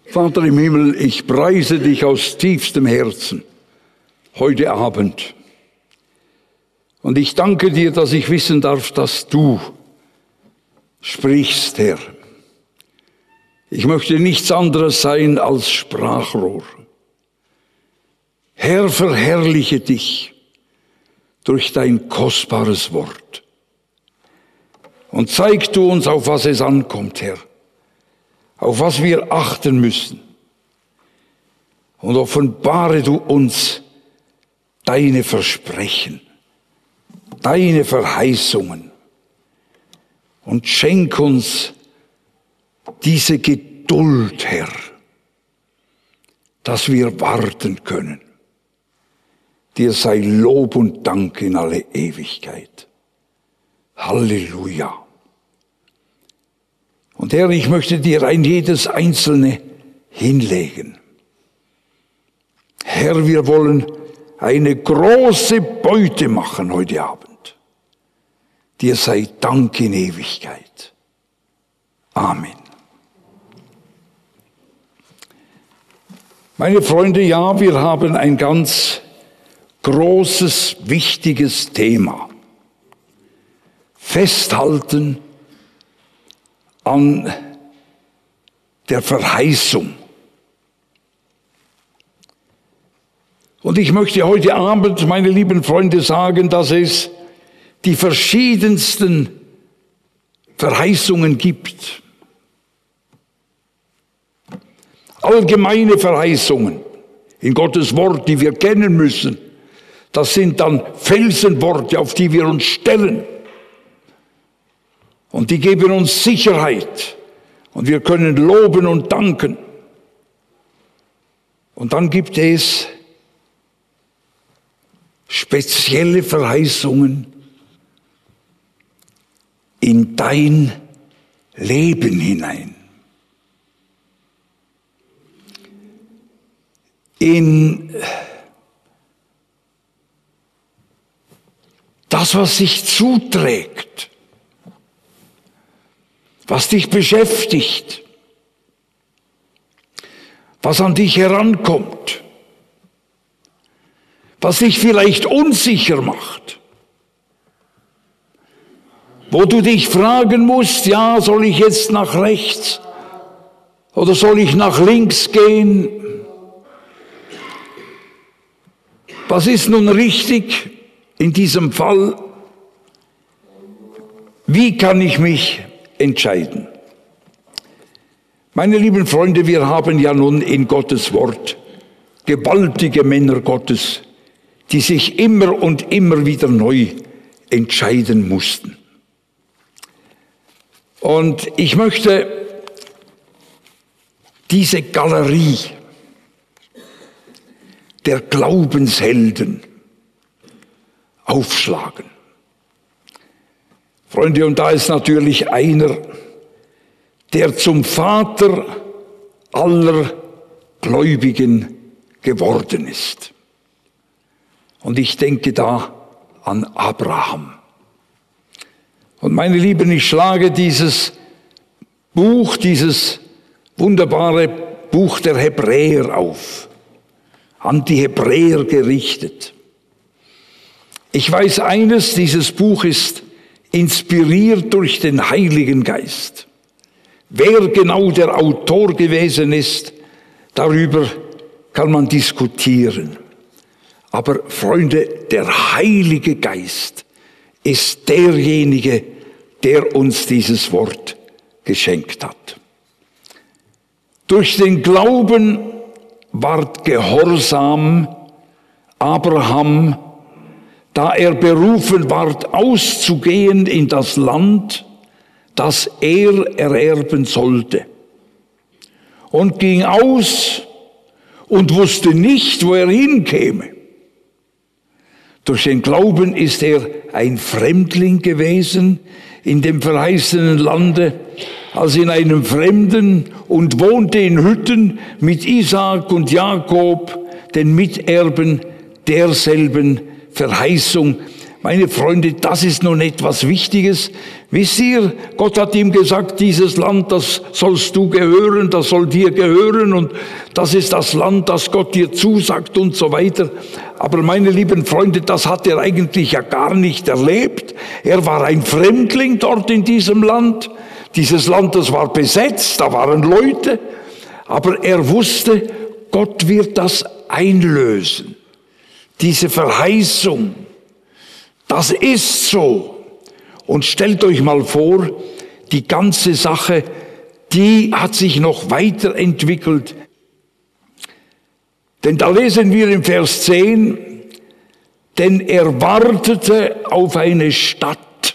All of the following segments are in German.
Vater im Himmel, ich preise dich aus tiefstem Herzen heute Abend. Und ich danke dir, dass ich wissen darf, dass du sprichst, Herr. Ich möchte nichts anderes sein als Sprachrohr. Herr, verherrliche dich durch dein kostbares Wort. Und zeig du uns, auf was es ankommt, Herr. Auf was wir achten müssen. Und offenbare du uns deine Versprechen, deine Verheißungen. Und schenk uns diese Geduld, Herr, dass wir warten können. Dir sei Lob und Dank in alle Ewigkeit. Halleluja. Und Herr, ich möchte dir ein jedes Einzelne hinlegen. Herr, wir wollen eine große Beute machen heute Abend. Dir sei Dank in Ewigkeit. Amen. Meine Freunde, ja, wir haben ein ganz großes, wichtiges Thema. Festhalten an der Verheißung. Und ich möchte heute Abend, meine lieben Freunde, sagen, dass es die verschiedensten Verheißungen gibt. Allgemeine Verheißungen in Gottes Wort, die wir kennen müssen. Das sind dann Felsenworte, auf die wir uns stellen. Und die geben uns Sicherheit. Und wir können loben und danken. Und dann gibt es spezielle Verheißungen in dein Leben hinein. In das, was sich zuträgt, was dich beschäftigt, was an dich herankommt, was dich vielleicht unsicher macht, wo du dich fragen musst, ja, soll ich jetzt nach rechts oder soll ich nach links gehen? Was ist nun richtig in diesem Fall? Wie kann ich mich entscheiden? Meine lieben Freunde, wir haben ja nun in Gottes Wort gewaltige Männer Gottes, die sich immer und immer wieder neu entscheiden mussten. Und ich möchte diese Galerie der Glaubenshelden aufschlagen. Freunde, und da ist natürlich einer, der zum Vater aller Gläubigen geworden ist. Und ich denke da an Abraham. Und meine Lieben, ich schlage dieses Buch, dieses wunderbare Buch der Hebräer auf, an die Hebräer gerichtet. Ich weiß eines, dieses Buch ist inspiriert durch den Heiligen Geist. Wer genau der Autor gewesen ist, darüber kann man diskutieren. Aber Freunde, der Heilige Geist ist derjenige, der uns dieses Wort geschenkt hat. Durch den Glauben ward gehorsam Abraham, da er berufen ward, auszugehen in das Land, das er ererben sollte. Und ging aus und wusste nicht, wo er hinkäme. Durch den Glauben ist er ein Fremdling gewesen in dem verheißenen Lande, als in einem Fremden, und wohnte in Hütten mit Isaak und Jakob, den Miterben derselben Verheißung, Meine Freunde, das ist nun etwas Wichtiges. Wisst ihr, Gott hat ihm gesagt, dieses Land, das sollst du gehören, das soll dir gehören und das ist das Land, das Gott dir zusagt und so weiter. Aber meine lieben Freunde, das hat er eigentlich ja gar nicht erlebt. Er war ein Fremdling dort in diesem Land. Dieses Land, das war besetzt, da waren Leute. Aber er wusste, Gott wird das einlösen. Diese Verheißung. Das ist so. Und stellt euch mal vor, die ganze Sache, die hat sich noch weiterentwickelt. Denn da lesen wir im Vers 10, denn er wartete auf eine Stadt,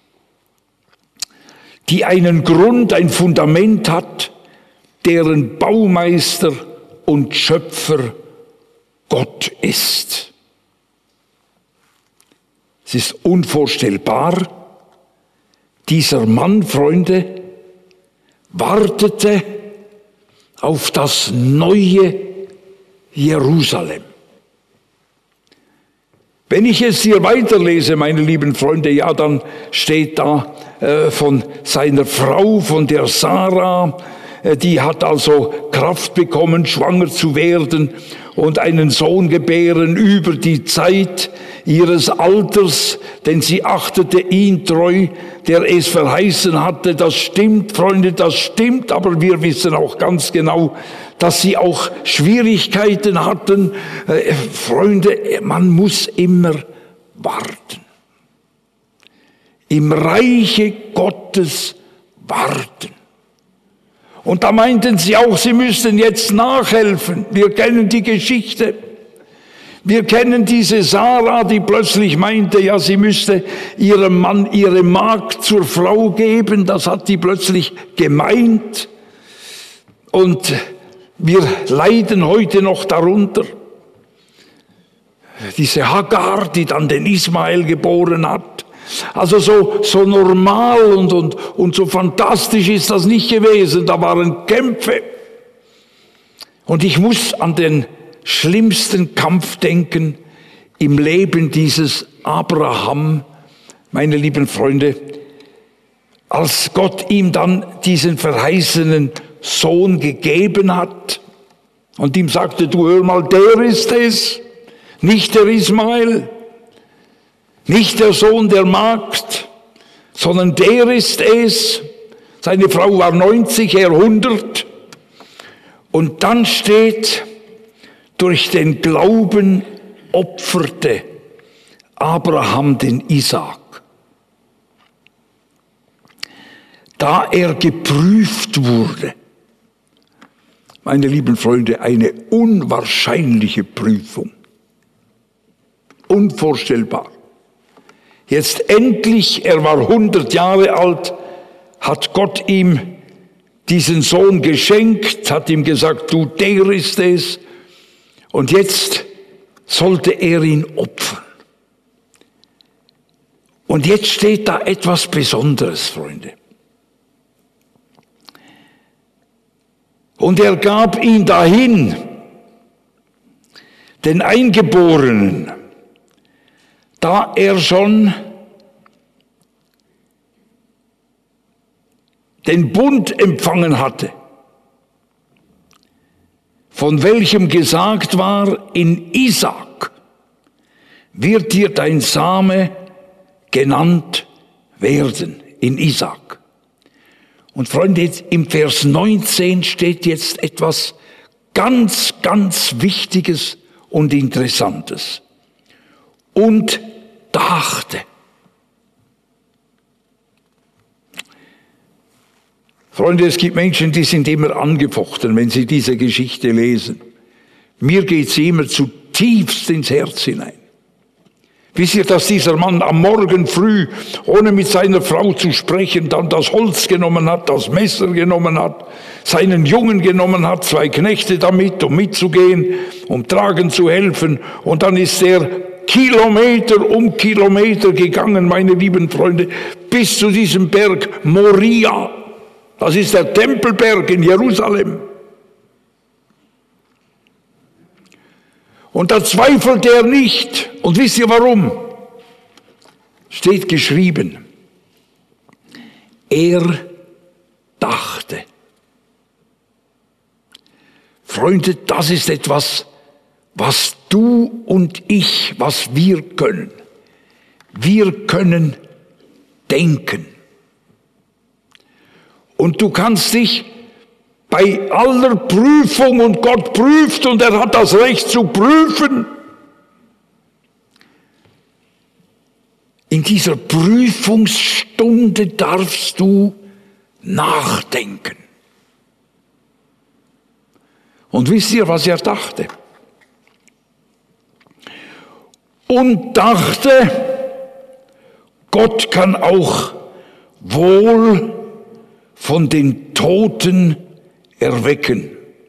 die einen Grund, ein Fundament hat, deren Baumeister und Schöpfer Gott ist. Es ist unvorstellbar. Dieser Mann, Freunde, wartete auf das neue Jerusalem. Wenn ich es hier weiterlese, meine lieben Freunde, ja, dann steht da von seiner Frau, von der Sarah, die hat also Kraft bekommen, schwanger zu werden und einen Sohn gebären über die Zeit ihres Alters, denn sie achtete ihn treu, der es verheißen hatte. Das stimmt, Freunde, das stimmt, aber wir wissen auch ganz genau, dass sie auch Schwierigkeiten hatten. Freunde, man muss immer warten. Im Reiche Gottes warten. Und da meinten sie auch, sie müssten jetzt nachhelfen. Wir kennen die Geschichte. Wir kennen diese Sarah, die plötzlich meinte, ja, sie müsste ihrem Mann ihre Magd zur Frau geben. Das hat die plötzlich gemeint. Und wir leiden heute noch darunter. Diese Hagar, die dann den Ismael geboren hat. Also so normal und so fantastisch ist das nicht gewesen. Da waren Kämpfe. Und ich muss an den schlimmsten Kampf denken im Leben dieses Abraham, meine lieben Freunde, als Gott ihm dann diesen verheißenen Sohn gegeben hat und ihm sagte, du hör mal, der ist es, nicht der Ismael, nicht der Sohn der Magd, sondern der ist es. Seine Frau war 90, er 100. Und dann steht, durch den Glauben opferte Abraham den Isaak. Da er geprüft wurde, meine lieben Freunde, eine unwahrscheinliche Prüfung. Unvorstellbar. Jetzt endlich, er war 100 Jahre alt, hat Gott ihm diesen Sohn geschenkt, hat ihm gesagt, du, der ist es. Und jetzt sollte er ihn opfern. Und jetzt steht da etwas Besonderes, Freunde. Und er gab ihn dahin, den Eingeborenen, da er schon den Bund empfangen hatte, von welchem gesagt war, in Isaak wird dir dein Same genannt werden, in Isaak. Und Freunde, im Vers 19 steht jetzt etwas ganz, ganz Wichtiges und Interessantes. Und dachte. Freunde, es gibt Menschen, die sind immer angefochten, wenn sie diese Geschichte lesen. Mir geht sie immer zutiefst ins Herz hinein. Wisst ihr, dass dieser Mann am Morgen früh, ohne mit seiner Frau zu sprechen, dann das Holz genommen hat, das Messer genommen hat, seinen Jungen genommen hat, 2 Knechte damit, um mitzugehen, um tragen zu helfen. Und dann ist er Kilometer um Kilometer gegangen, meine lieben Freunde, bis zu diesem Berg Moria. Das ist der Tempelberg in Jerusalem. Und da zweifelte er nicht. Und wisst ihr warum? steht geschrieben, er dachte. Freunde, das ist etwas, was du und ich, was wir können. Wir können denken. Und du kannst dich bei aller Prüfung, und Gott prüft und er hat das Recht zu prüfen, in dieser Prüfungsstunde darfst du nachdenken. Und wisst ihr, was er dachte? Und dachte, Gott kann auch wohl von den Toten erwecken.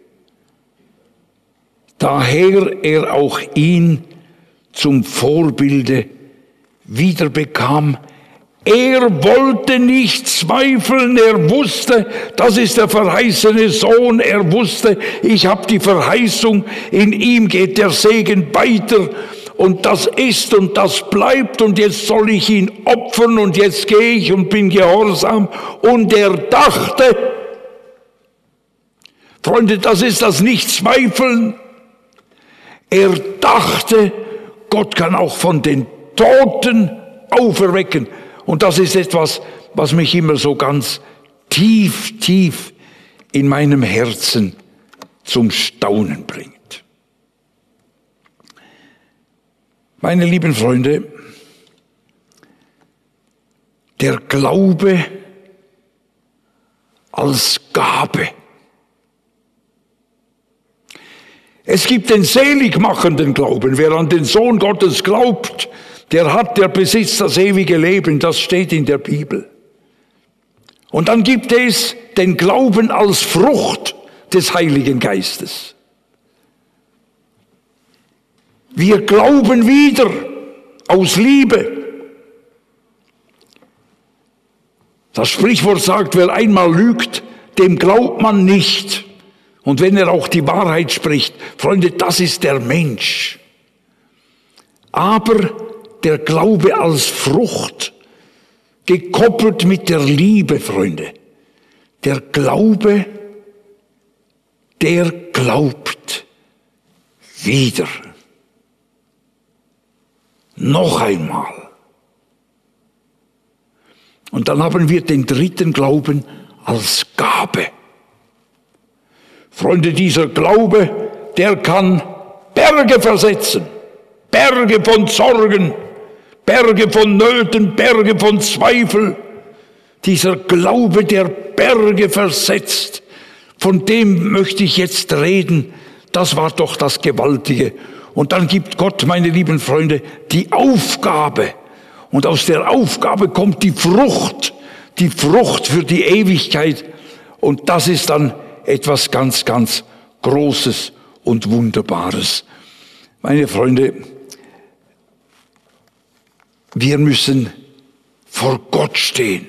Daher er auch ihn zum Vorbilde wiederbekam. Er wollte nicht zweifeln, er wusste, das ist der verheißene Sohn, er wusste, ich habe die Verheißung, in ihm geht der Segen weiter und das ist und das bleibt und jetzt soll ich ihn opfern und jetzt gehe ich und bin gehorsam. Und er dachte, Freunde, das ist das Nicht-Zweifeln, er dachte, Gott kann auch von den Toten auferwecken. Und das ist etwas, was mich immer so ganz tief, tief in meinem Herzen zum Staunen bringt. Meine lieben Freunde, der Glaube als Gabe. Es gibt den seligmachenden Glauben. Wer an den Sohn Gottes glaubt, der besitzt das ewige Leben, das steht in der Bibel. Und dann gibt es den Glauben als Frucht des Heiligen Geistes. Wir glauben wieder aus Liebe. Das Sprichwort sagt, wer einmal lügt, dem glaubt man nicht. Und wenn er auch die Wahrheit spricht, Freunde, das ist der Mensch. Aber der Glaube als Frucht, gekoppelt mit der Liebe, Freunde. Der Glaube, der glaubt wieder. Noch einmal. Und dann haben wir den dritten Glauben als Gabe. Freunde, dieser Glaube, der kann Berge versetzen. Berge von Sorgen, Berge von Nöten, Berge von Zweifel. Dieser Glaube, der Berge versetzt, von dem möchte ich jetzt reden. Das war doch das Gewaltige. Und dann gibt Gott, meine lieben Freunde, die Aufgabe. Und aus der Aufgabe kommt die Frucht für die Ewigkeit. Und das ist dann etwas ganz, ganz Großes und Wunderbares. Meine Freunde, wir müssen vor Gott stehen.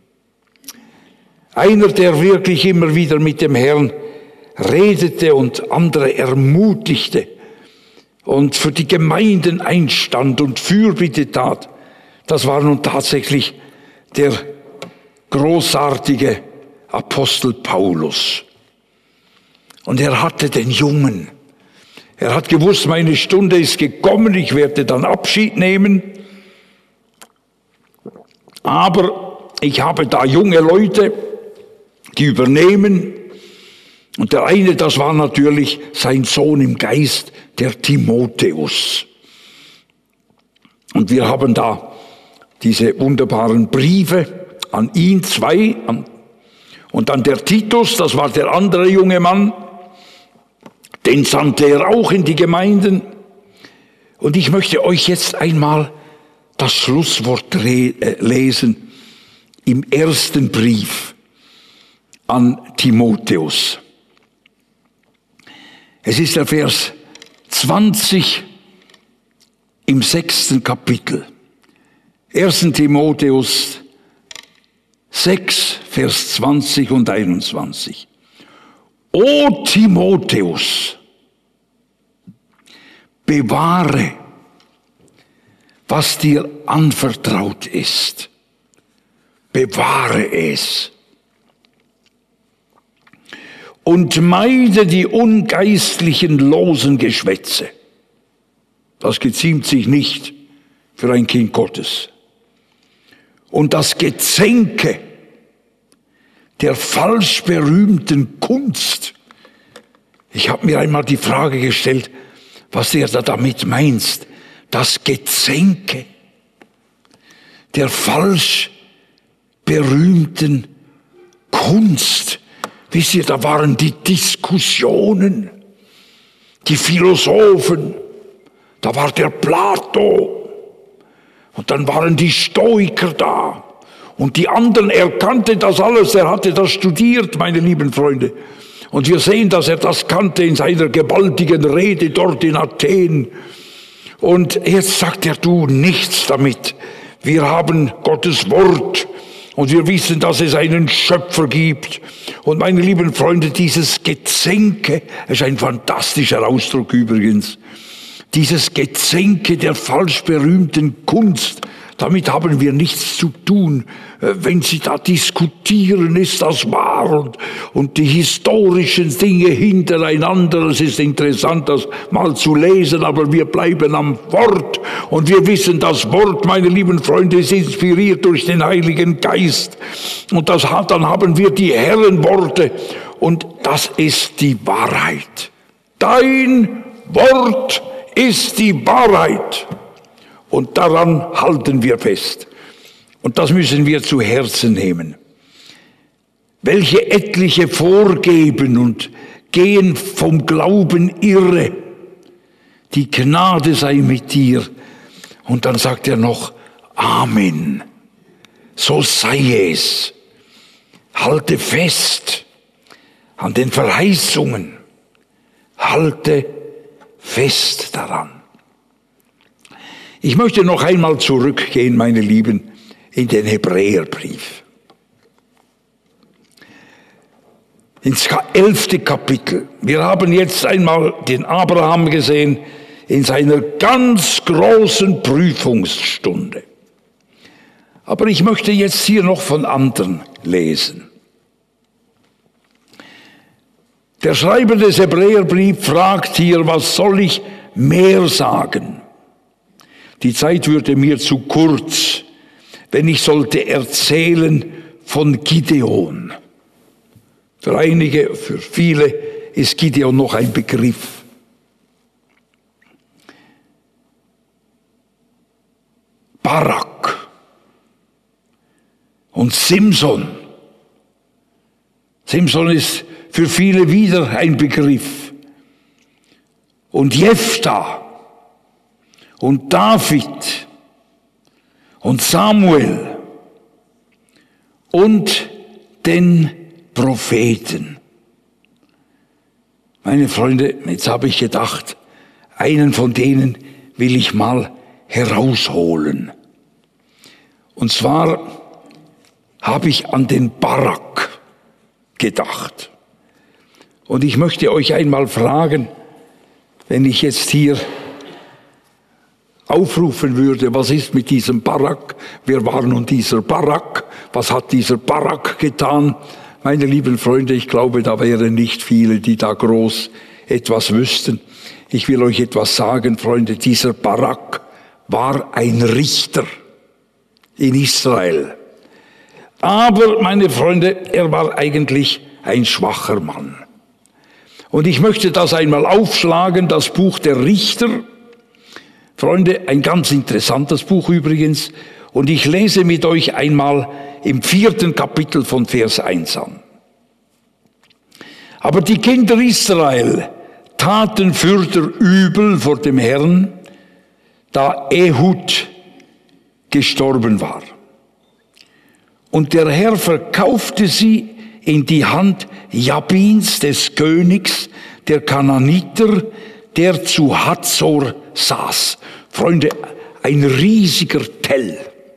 Einer, der wirklich immer wieder mit dem Herrn redete und andere ermutigte und für die Gemeinden einstand und Fürbitte tat, das war nun tatsächlich der großartige Apostel Paulus. Und er hatte den Jungen. Er hat gewusst, meine Stunde ist gekommen, ich werde dann Abschied nehmen. Aber ich habe da junge Leute, die übernehmen. Und der eine, das war natürlich sein Sohn im Geist, der Timotheus. Und wir haben da diese wunderbaren Briefe an ihn, 2. Und dann der Titus, das war der andere junge Mann. Den sandte er auch in die Gemeinden. Und ich möchte euch jetzt einmal das Schlusswort lesen im ersten Brief an Timotheus. Es ist der Vers 20 im 6. Kapitel. 1. Timotheus 6, Vers 20 und 21. O Timotheus, bewahre, was dir anvertraut ist. Bewahre es. Und meide die ungeistlichen losen Geschwätze. Das geziemt sich nicht für ein Kind Gottes. Und das Gezänke der falsch berühmten Kunst. Ich habe mir einmal die Frage gestellt, was er da damit meint. Das Gezänke der falsch berühmten Kunst. Wisst ihr, da waren die Diskussionen, die Philosophen, da war der Plato und dann waren die Stoiker da und die anderen, er kannte das alles, er hatte das studiert, meine lieben Freunde. Und wir sehen, dass er das kannte in seiner gewaltigen Rede dort in Athen. Und jetzt sagt er, du, nichts damit. Wir haben Gottes Wort und wir wissen, dass es einen Schöpfer gibt. Und meine lieben Freunde, dieses Gezänke, das ist ein fantastischer Ausdruck übrigens, dieses Gezänke der falsch berühmten Kunst, damit haben wir nichts zu tun. Wenn Sie da diskutieren, ist das wahr und die historischen Dinge hintereinander. Es ist interessant, das mal zu lesen, aber wir bleiben am Wort und wir wissen, das Wort, meine lieben Freunde, ist inspiriert durch den Heiligen Geist. Und dann haben wir die Herrenworte und das ist die Wahrheit. Dein Wort ist die Wahrheit. Und daran halten wir fest. Und das müssen wir zu Herzen nehmen. Welche etliche vorgeben und gehen vom Glauben irre. Die Gnade sei mit dir. Und dann sagt er noch, Amen. So sei es. Halte fest an den Verheißungen. Halte fest daran. Ich möchte noch einmal zurückgehen, meine Lieben, in den Hebräerbrief. Ins 11. Kapitel. Wir haben jetzt einmal den Abraham gesehen in seiner ganz großen Prüfungsstunde. Aber ich möchte jetzt hier noch von anderen lesen. Der Schreiber des Hebräerbriefs fragt hier, was soll ich mehr sagen? Die Zeit würde mir zu kurz, wenn ich sollte erzählen von Gideon. Für einige, für viele ist Gideon noch ein Begriff. Barak und Simson. Simson ist für viele wieder ein Begriff. Und Jephthah. Und David und Samuel und den Propheten. Meine Freunde, jetzt habe ich gedacht, einen von denen will ich mal herausholen. Und zwar habe ich an den Barak gedacht. Und ich möchte euch einmal fragen, wenn ich jetzt hier aufrufen würde, was ist mit diesem Barak? Wer war nun dieser Barak? Was hat dieser Barak getan? Meine lieben Freunde, ich glaube, da wären nicht viele, die da groß etwas wüssten. Ich will euch etwas sagen, Freunde. Dieser Barak war ein Richter in Israel. Aber, meine Freunde, er war eigentlich ein schwacher Mann. Und ich möchte das einmal aufschlagen, das Buch der Richter. Freunde, ein ganz interessantes Buch übrigens. Und ich lese mit euch einmal im 4. Kapitel von Vers 1 an. Aber die Kinder Israel taten fürder Übel vor dem Herrn, da Ehud gestorben war. Und der Herr verkaufte sie in die Hand Jabins, des Königs der Kanaaniter, der zu Hazor saß. Freunde, ein riesiger Tell,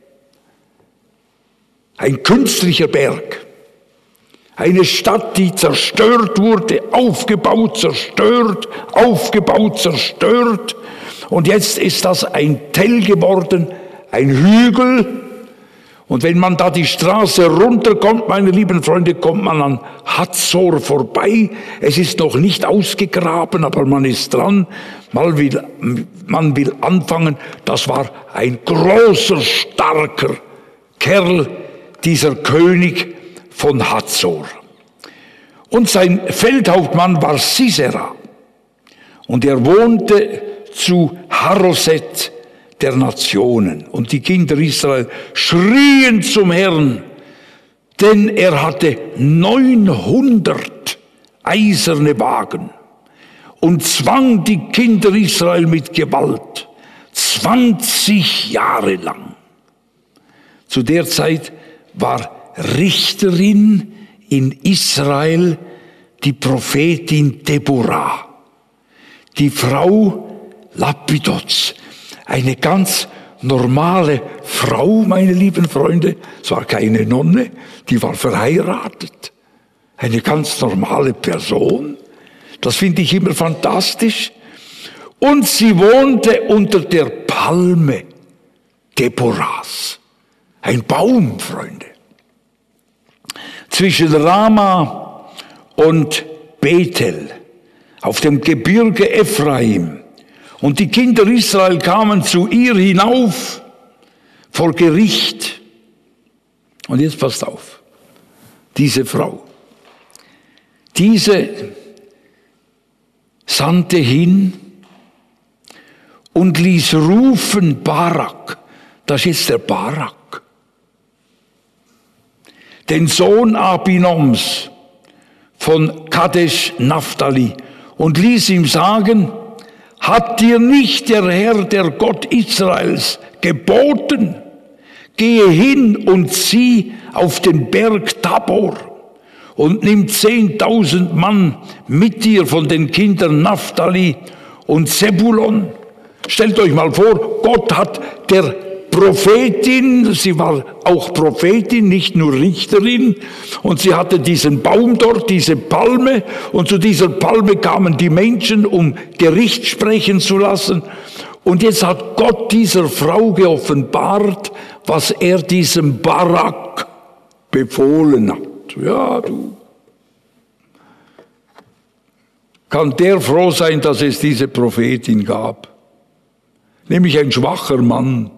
ein künstlicher Berg, eine Stadt, die zerstört wurde, aufgebaut, zerstört, Und jetzt ist das ein Tell geworden, ein Hügel. Und wenn man da die Straße runterkommt, meine lieben Freunde, kommt man an Hazor vorbei. Es ist noch nicht ausgegraben, aber man ist dran. Man will anfangen. Das war ein großer, starker Kerl, dieser König von Hazor. Und sein Feldhauptmann war Sisera. Und er wohnte zu Haroset der Nationen. Und die Kinder Israel schrien zum Herrn, denn er hatte 900 eiserne Wagen und zwang die Kinder Israel mit Gewalt 20 Jahre lang. Zu der Zeit war Richterin in Israel die Prophetin Deborah, die Frau Lapidots, eine ganz normale Frau, meine lieben Freunde. Es war keine Nonne, die war verheiratet. Eine ganz normale Person. Das finde ich immer fantastisch. Und sie wohnte unter der Palme Deborahs. Ein Baum, Freunde. Zwischen Rama und Bethel, auf dem Gebirge Ephraim. Und die Kinder Israel kamen zu ihr hinauf vor Gericht. Und jetzt passt auf, diese Frau, diese sandte hin und ließ rufen Barak, das ist der Barak, den Sohn Abinoms von Kadesh Naphtali, und ließ ihm sagen, hat dir nicht der Herr, der Gott Israels, geboten, gehe hin und zieh auf den Berg Tabor und nimm 10.000 Mann mit dir von den Kindern Naphtali und Zebulon. Stellt euch mal vor, Gott hat der Prophetin, sie war auch Prophetin, nicht nur Richterin, und sie hatte diesen Baum dort, diese Palme, und zu dieser Palme kamen die Menschen, um Gericht sprechen zu lassen. Und jetzt hat Gott dieser Frau geoffenbart, was er diesem Barak befohlen hat. Ja, du. Kann der froh sein, dass es diese Prophetin gab? Nämlich ein schwacher Mann.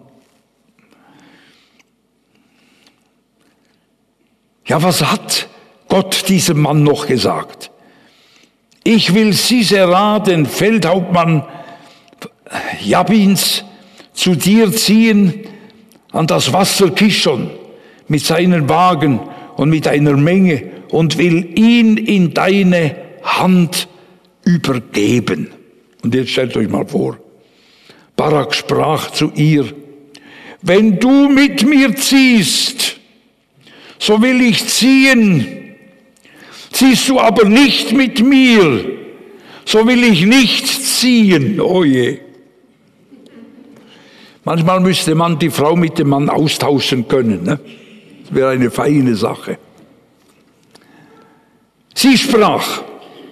Ja, was hat Gott diesem Mann noch gesagt? Ich will Sisera, den Feldhauptmann Jabins, zu dir ziehen an das Wasser Kishon mit seinen Wagen und mit einer Menge und will ihn in deine Hand übergeben. Und jetzt stellt euch mal vor, Barak sprach zu ihr, wenn du mit mir ziehst, so will ich ziehen. Ziehst du aber nicht mit mir, so will ich nicht ziehen. Oh je. Manchmal müsste man die Frau mit dem Mann austauschen können. Ne? Das wäre eine feine Sache. Sie sprach,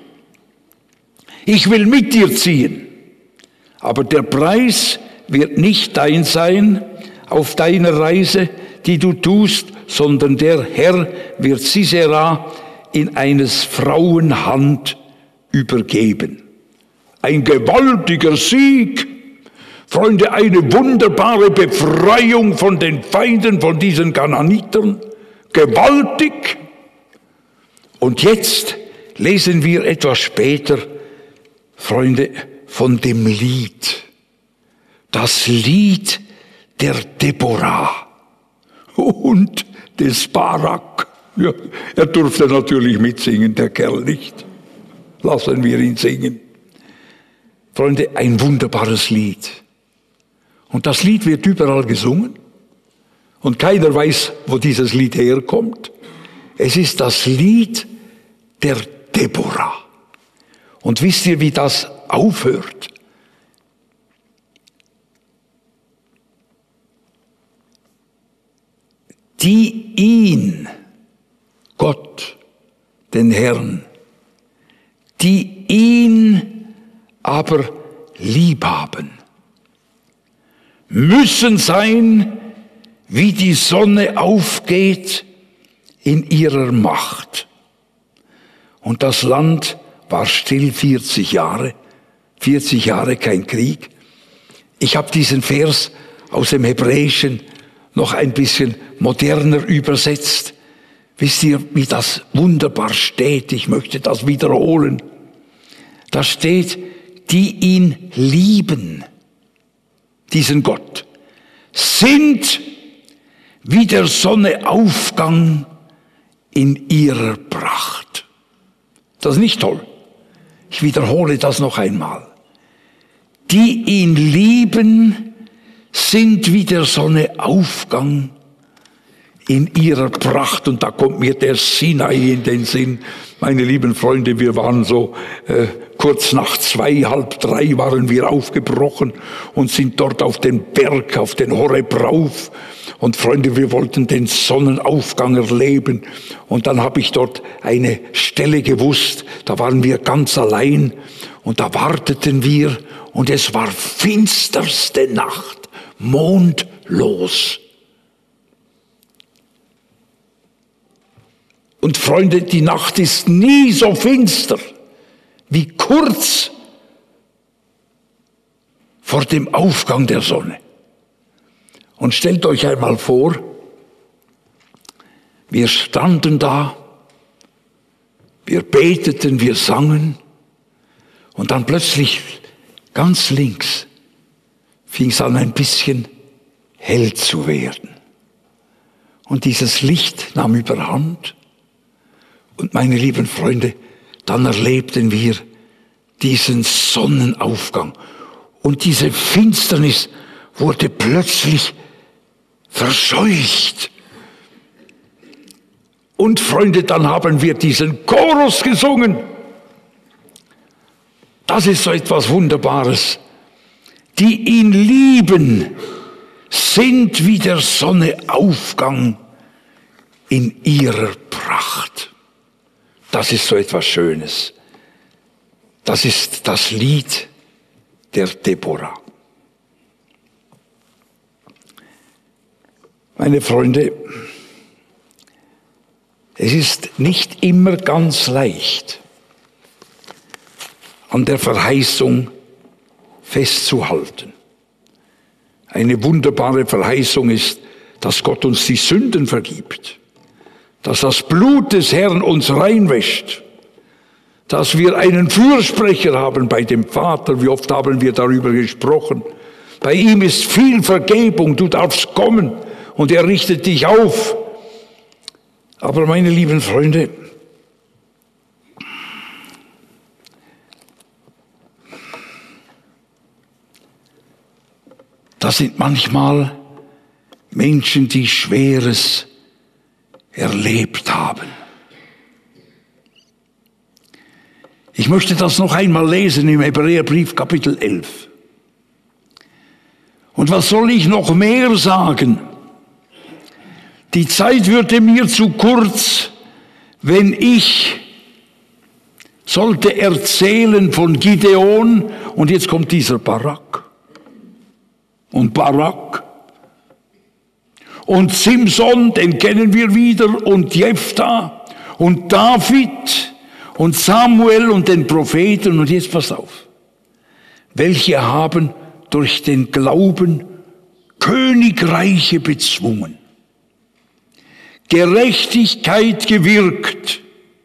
ich will mit dir ziehen, aber der Preis wird nicht dein sein auf deiner Reise, die du tust, sondern der Herr wird Sisera in eines Frauen Hand übergeben. Ein gewaltiger Sieg. Freunde, eine wunderbare Befreiung von den Feinden, von diesen Kanaanitern. Gewaltig. Und jetzt lesen wir etwas später, Freunde, von dem Lied. Das Lied der Deborah und des Barak. Ja, er durfte natürlich mitsingen, der Kerl nicht. Lassen wir ihn singen. Freunde, ein wunderbares Lied. Und das Lied wird überall gesungen. Und keiner weiß, wo dieses Lied herkommt. Es ist das Lied der Deborah. Und wisst ihr, wie das aufhört? Die ihn, Gott, den Herrn, die ihn aber lieb haben. müssen sein, wie die Sonne aufgeht in ihrer Macht. Und das Land war still 40 Jahre kein Krieg. Ich habe diesen Vers aus dem Hebräischen noch ein bisschen moderner übersetzt. Wisst ihr, wie das wunderbar steht? Ich möchte das wiederholen. Da steht, die ihn lieben, diesen Gott, sind wie der Sonne Aufgang in ihrer Pracht. Das ist nicht toll. Ich wiederhole das noch einmal. Die ihn lieben, sind wie der Sonne Aufgang in ihrer Pracht. Und da kommt mir der Sinai in den Sinn. Meine lieben Freunde, wir waren so kurz nach 2, halb 3 waren wir aufgebrochen und sind dort auf den Berg, auf den Horeb rauf. Und Freunde, wir wollten den Sonnenaufgang erleben. Und dann habe ich dort eine Stelle gewusst, da waren wir ganz allein und da warteten wir und es war finsterste Nacht, mondlos. Und Freunde, die Nacht ist nie so finster wie kurz vor dem Aufgang der Sonne. Und stellt euch einmal vor, wir standen da, wir beteten, wir sangen und dann plötzlich ganz links fing es an ein bisschen hell zu werden. Und dieses Licht nahm überhand. Und meine lieben Freunde, dann erlebten wir diesen Sonnenaufgang. Und diese Finsternis wurde plötzlich verscheucht. Und Freunde, dann haben wir diesen Chorus gesungen. Das ist so etwas Wunderbares. Die ihn lieben, sind wie der Sonneaufgang in ihrer Pracht. Das ist so etwas Schönes. Das ist das Lied der Deborah. Meine Freunde, es ist nicht immer ganz leicht, an der Verheißung festzuhalten. Eine wunderbare Verheißung ist, dass Gott uns die Sünden vergibt, dass das Blut des Herrn uns reinwäscht, dass wir einen Fürsprecher haben bei dem Vater. Wie oft haben wir darüber gesprochen? Bei ihm ist viel Vergebung, du darfst kommen und er richtet dich auf. Aber meine lieben Freunde, das sind manchmal Menschen, die Schweres erlebt haben. Ich möchte das noch einmal lesen im Hebräerbrief Kapitel 11. Und was soll ich noch mehr sagen? Die Zeit würde mir zu kurz, wenn ich sollte erzählen von Gideon, und jetzt kommt dieser Barak und Barak und Simson, den kennen wir wieder, und Jephthah und David und Samuel und den Propheten. Und jetzt pass auf, welche haben durch den Glauben Königreiche bezwungen, Gerechtigkeit gewirkt,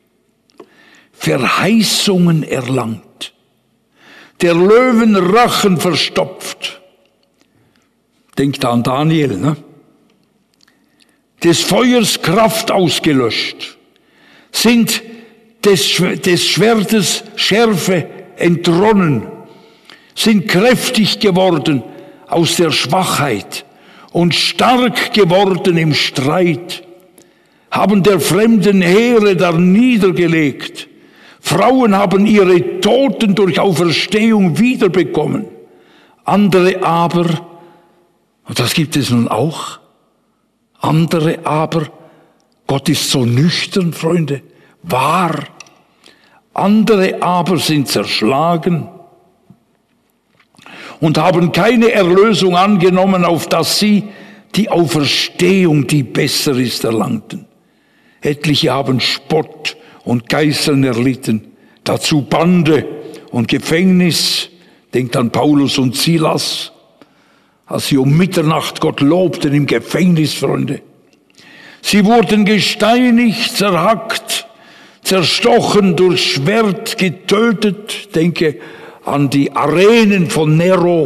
Verheißungen erlangt, der Löwen Rachen verstopft. Denkt an Daniel, ne? Des Feuers Kraft ausgelöscht, sind des Schwertes Schärfe entronnen, sind kräftig geworden aus der Schwachheit und stark geworden im Streit, haben der fremden Heere da niedergelegt. Frauen haben ihre Toten durch Auferstehung wiederbekommen. Andere aber, und das gibt es nun auch, andere aber, Gott ist so nüchtern, Freunde, wahr. Andere aber sind zerschlagen und haben keine Erlösung angenommen, auf dass sie die Auferstehung, die besser ist, erlangten. Etliche haben Spott und Geißeln erlitten, dazu Bande und Gefängnis. Denkt an Paulus und Silas, als sie um Mitternacht Gott lobten im Gefängnis, Freunde. Sie wurden gesteinigt, zerhackt, zerstochen, durch Schwert getötet. Denke an die Arenen von Nero.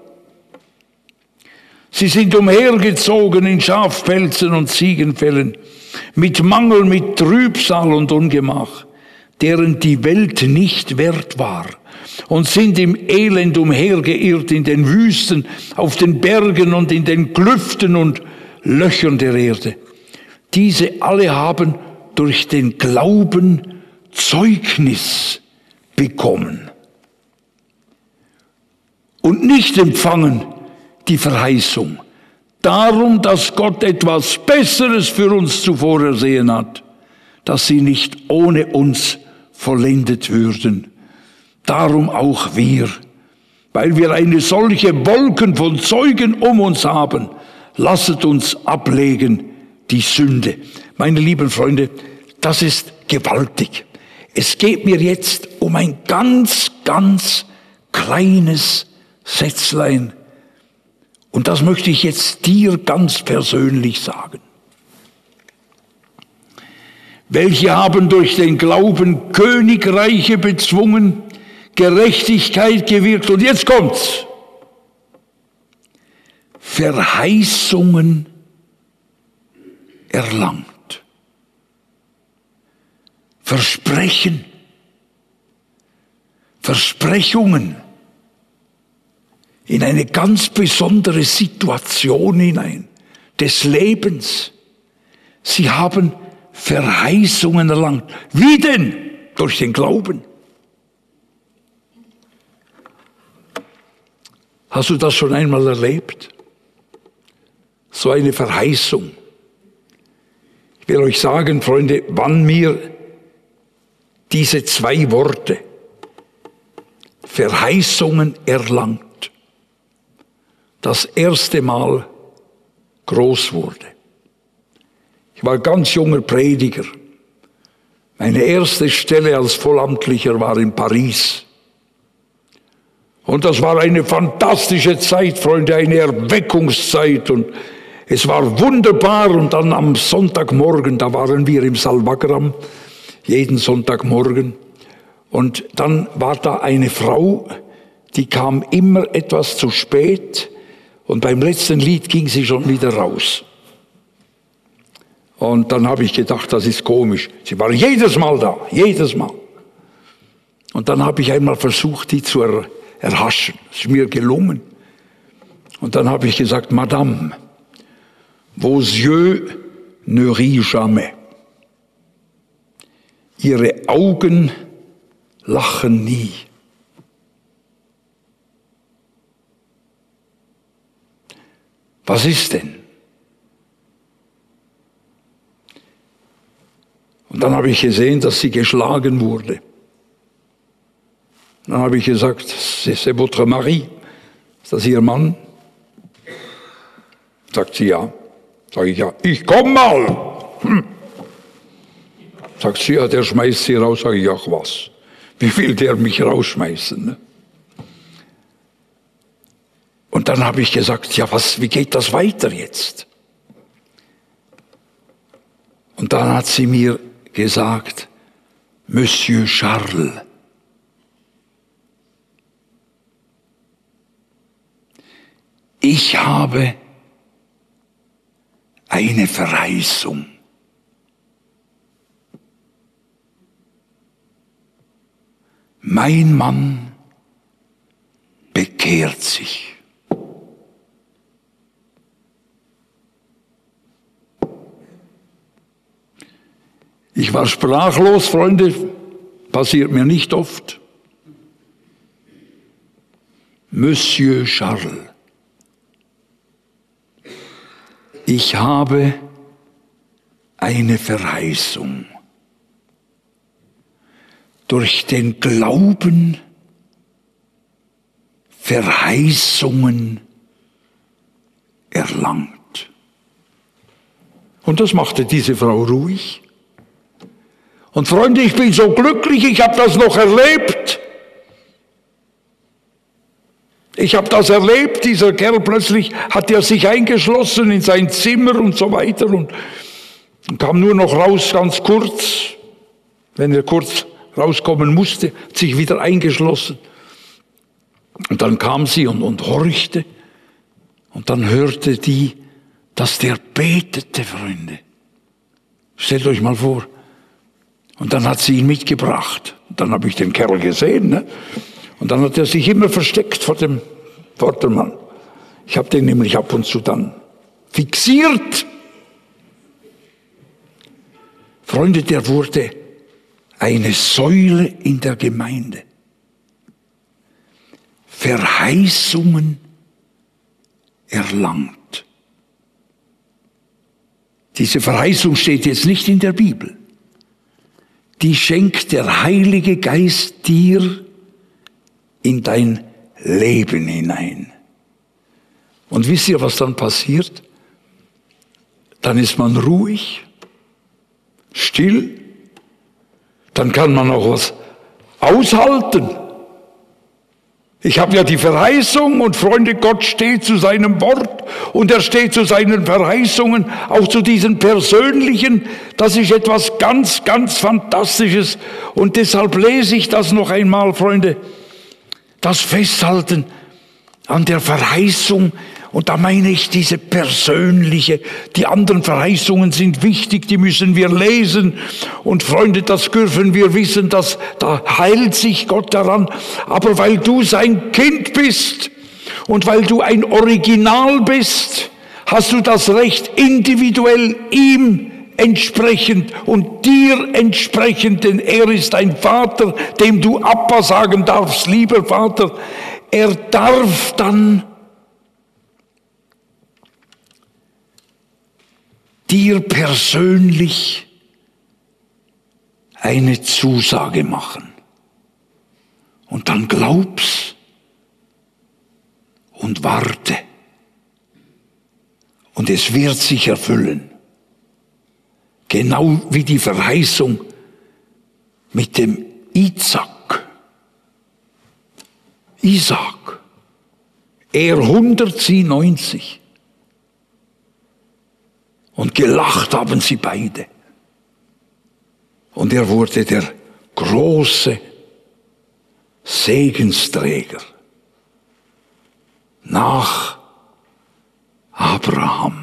Sie sind umhergezogen in Schafpelzen und Ziegenfellen, mit Mangel, mit Trübsal und Ungemach, deren die Welt nicht wert war, und sind im Elend umhergeirrt in den Wüsten, auf den Bergen und in den Klüften und Löchern der Erde. Diese alle haben durch den Glauben Zeugnis bekommen und nicht empfangen die Verheißung. Darum, dass Gott etwas Besseres für uns zuvor ersehen hat, dass sie nicht ohne uns vollendet würden. Darum auch wir, weil wir eine solche Wolken von Zeugen um uns haben, lasset uns ablegen die Sünde. Meine lieben Freunde, das ist gewaltig. Es geht mir jetzt um ein ganz, ganz kleines Sätzlein. Und das möchte ich jetzt dir ganz persönlich sagen. Welche haben durch den Glauben Königreiche bezwungen, Gerechtigkeit gewirkt, und jetzt kommt's, Verheißungen erlangt. Versprechen, Versprechungen in eine ganz besondere Situation hinein des Lebens. Sie haben Verheißungen erlangt. Wie denn? Durch den Glauben. Hast du das schon einmal erlebt? So eine Verheißung. Ich will euch sagen, Freunde, wann mir diese zwei Worte, Verheißungen erlangt, das erste Mal groß wurde. Ich war ganz junger Prediger. Meine erste Stelle als Vollamtlicher war in Paris. Und das war eine fantastische Zeit, Freunde, eine Erweckungszeit. Und es war wunderbar. Und dann am Sonntagmorgen, da waren wir im Salvagram, jeden Sonntagmorgen. Und dann war da eine Frau, die kam immer etwas zu spät. Und beim letzten Lied ging sie schon wieder raus. Und dann habe ich gedacht, das ist komisch. Sie war jedes Mal da, jedes Mal. Und dann habe ich einmal versucht, die zu erhaschen. Das ist mir gelungen. Und dann habe ich gesagt, Madame, vos yeux ne rient jamais. Ihre Augen lachen nie. Was ist denn? Und dann habe ich gesehen, dass sie geschlagen wurde. Dann habe ich gesagt, c'est votre mari? Ist das Ihr Mann? Sagt sie, ja. Sage ich, ja. Ich komm mal. Sagt sie, ja, der schmeißt sie raus. Sage ich, ach was. Wie will der mich rausschmeißen? Ne? Und dann habe ich gesagt, ja, wie geht das weiter jetzt? Und dann hat sie mir gesagt, Monsieur Charles, ich habe eine Verheißung. Mein Mann bekehrt sich. Ich war sprachlos, Freunde, passiert mir nicht oft. Monsieur Charles, ich habe eine Verheißung. Durch den Glauben Verheißungen erlangt. Und das machte diese Frau ruhig. Und Freunde, ich bin so glücklich, ich habe das noch erlebt. Ich habe das erlebt, dieser Kerl plötzlich hat er sich eingeschlossen in sein Zimmer und so weiter und kam nur noch raus, ganz kurz, wenn er kurz rauskommen musste, hat sich wieder eingeschlossen. Und dann kam sie und horchte und dann hörte die, dass der betete, Freunde. Stellt euch mal vor. Und dann hat sie ihn mitgebracht. Dann habe ich den Kerl gesehen, ne? Und dann hat er sich immer versteckt vor dem Vordermann. Ich habe den nämlich ab und zu dann fixiert. Freunde, der wurde eine Säule in der Gemeinde. Verheißungen erlangt. Diese Verheißung steht jetzt nicht in der Bibel. Die schenkt der Heilige Geist dir in dein Leben hinein. Und wisst ihr, was dann passiert? Dann ist man ruhig, still, dann kann man auch was aushalten. Ich habe ja die Verheißung und Freunde, Gott steht zu seinem Wort und er steht zu seinen Verheißungen, auch zu diesen persönlichen. Das ist etwas ganz, ganz Fantastisches und deshalb lese ich das noch einmal, Freunde. Das Festhalten an der Verheißung, und da meine ich diese persönliche, die anderen Verheißungen sind wichtig, die müssen wir lesen. Und Freunde, das dürfen wir wissen, dass da heilt sich Gott daran. Aber weil du sein Kind bist und weil du ein Original bist, hast du das Recht, individuell ihm entsprechend und dir entsprechend, denn er ist ein Vater, dem du Abba sagen darfst, lieber Vater. Er darf dann dir persönlich eine Zusage machen. Und dann glaub's und warte. Und es wird sich erfüllen. Genau wie die Verheißung mit dem Isaak. Er 100, sie 90. Und gelacht haben sie beide. Und er wurde der große Segensträger nach Abraham.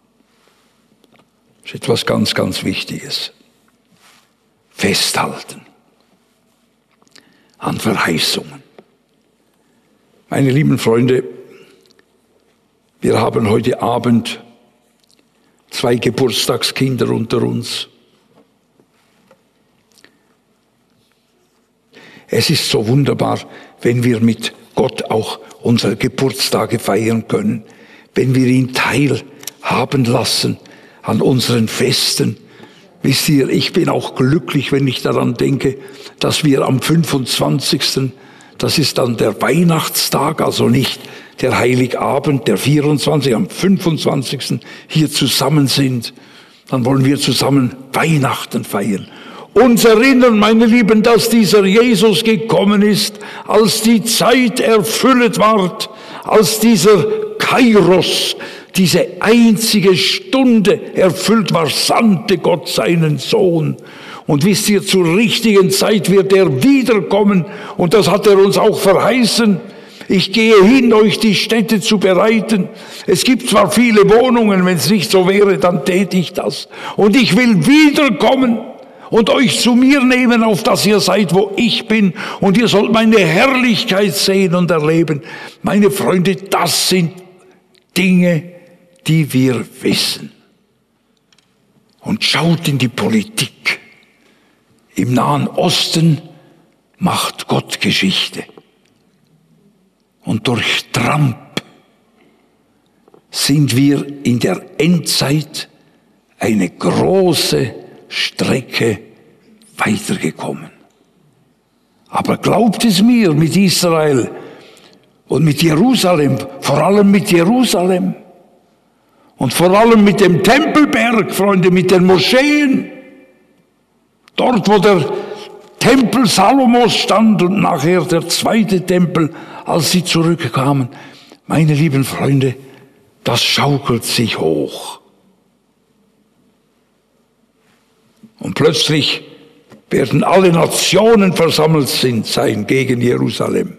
Das ist etwas ganz, ganz Wichtiges. Festhalten an Verheißungen. Meine lieben Freunde, wir haben heute Abend 2 Geburtstagskinder unter uns. Es ist so wunderbar, wenn wir mit Gott auch unsere Geburtstage feiern können, wenn wir ihn teilhaben lassen an unseren Festen. Wisst ihr, ich bin auch glücklich, wenn ich daran denke, dass wir am 25., das ist dann der Weihnachtstag, also nicht der Heiligabend, der 24., am 25. hier zusammen sind. Dann wollen wir zusammen Weihnachten feiern. Uns erinnern, meine Lieben, dass dieser Jesus gekommen ist, als die Zeit erfüllt ward, als dieser Kairos, diese einzige Stunde erfüllt war, sandte Gott seinen Sohn. Und wisst ihr, zur richtigen Zeit wird er wiederkommen. Und das hat er uns auch verheißen. Ich gehe hin, euch die Städte zu bereiten. Es gibt zwar viele Wohnungen, wenn es nicht so wäre, dann täte ich das. Und ich will wiederkommen und euch zu mir nehmen, auf dass ihr seid, wo ich bin. Und ihr sollt meine Herrlichkeit sehen und erleben. Meine Freunde, das sind Dinge, die wir wissen. Und schaut in die Politik. Im Nahen Osten macht Gott Geschichte. Und durch Trump sind wir in der Endzeit eine große Strecke weitergekommen. Aber glaubt es mir, mit Israel Und mit Jerusalem, vor allem mit Jerusalem. Und vor allem mit dem Tempelberg, Freunde, mit den Moscheen. Dort, wo der Tempel Salomos stand und nachher der zweite Tempel, als sie zurückkamen. Meine lieben Freunde, das schaukelt sich hoch. Und plötzlich werden alle Nationen versammelt sein gegen Jerusalem.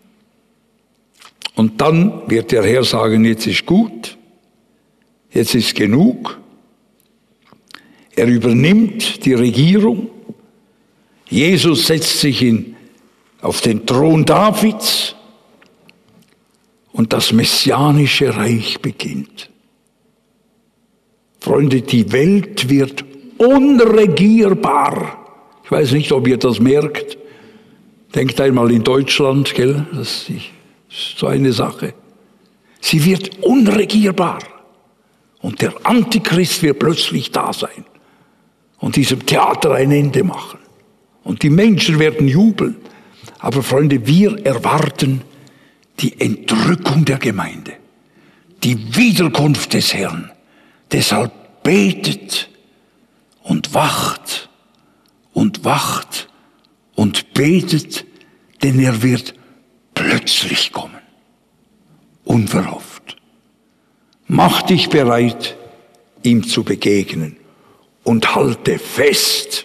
Und dann wird der Herr sagen, jetzt ist gut, jetzt ist genug. Er übernimmt die Regierung. Jesus setzt sich auf den Thron Davids und das messianische Reich beginnt. Freunde, die Welt wird unregierbar. Ich weiß nicht, ob ihr das merkt. Denkt einmal in Deutschland, gell? Das ist so eine Sache. Sie wird unregierbar. Und der Antichrist wird plötzlich da sein und diesem Theater ein Ende machen. Und die Menschen werden jubeln. Aber Freunde, wir erwarten die Entrückung der Gemeinde, die Wiederkunft des Herrn. Deshalb betet und wacht und wacht und betet, denn er wird plötzlich kommen, unverhofft. Mach dich bereit, ihm zu begegnen und halte fest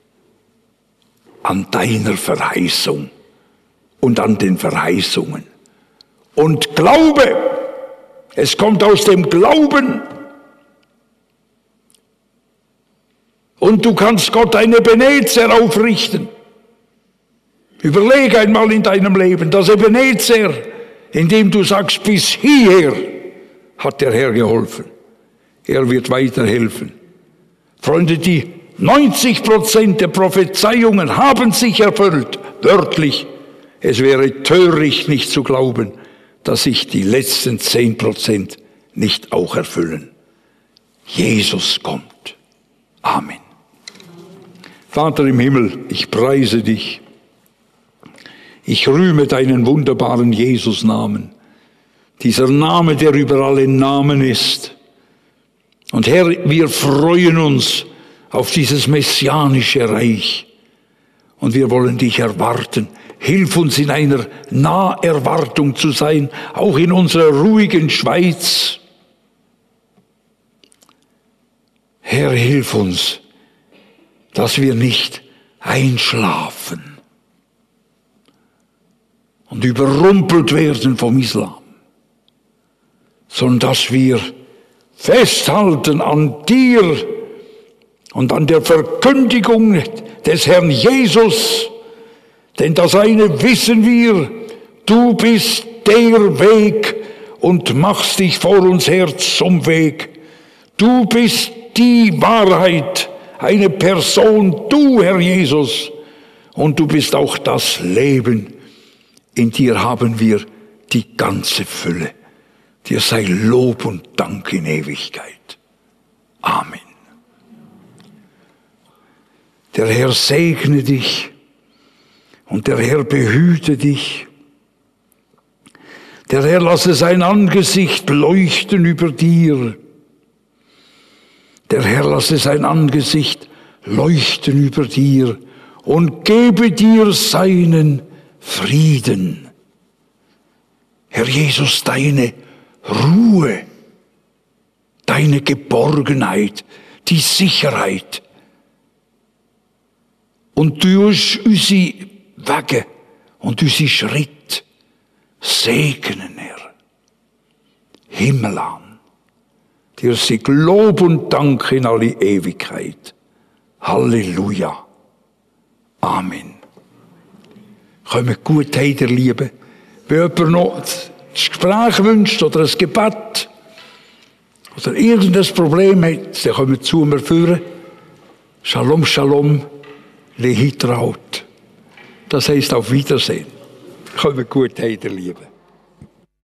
an deiner Verheißung und an den Verheißungen. Und glaube, es kommt aus dem Glauben. Und du kannst Gott ein Ebenezer aufrichten. Überlege einmal in deinem Leben, das Ebenezer, indem du sagst, bis hierher hat der Herr geholfen. Er wird weiterhelfen. Freunde, die 90% der Prophezeiungen haben sich erfüllt, wörtlich. Es wäre töricht, nicht zu glauben, dass sich die letzten 10% nicht auch erfüllen. Jesus kommt. Amen. Vater im Himmel, ich preise dich. Ich rühme deinen wunderbaren Jesus-Namen. Dieser Name, der über allen Namen ist. Und Herr, wir freuen uns auf dieses messianische Reich. Und wir wollen dich erwarten. Hilf uns in einer Naherwartung zu sein, auch in unserer ruhigen Schweiz. Herr, hilf uns, dass wir nicht einschlafen und überrumpelt werden vom Islam, sondern dass wir festhalten an dir und an der Verkündigung des Herrn Jesus. Denn das eine wissen wir, du bist der Weg und machst dich vor uns her zum Weg. Du bist die Wahrheit, eine Person, du, Herr Jesus. Und du bist auch das Leben. In dir haben wir die ganze Fülle. Dir sei Lob und Dank in Ewigkeit. Amen. Der Herr segne dich und der Herr behüte dich. Der Herr lasse sein Angesicht leuchten über dir. Der Herr lasse sein Angesicht leuchten über dir und gebe dir seinen Frieden. Herr Jesus, deine Ruhe, deine Geborgenheit, die Sicherheit. Und durch unsere Wege und unsere Schritt segnen, Herr. Himmel an. Dir sei Lob und Dank in alle Ewigkeit. Halleluja. Amen. Kommt gut heim, ihr Lieben. Wenn jemand noch ein Gespräch wünscht oder ein Gebet oder irgendein Problem hat, dann kommt zu mir führen. Shalom, Shalom, Lehitraut. Das heisst auf Wiedersehen. Kommt gut heim, ihr Lieben.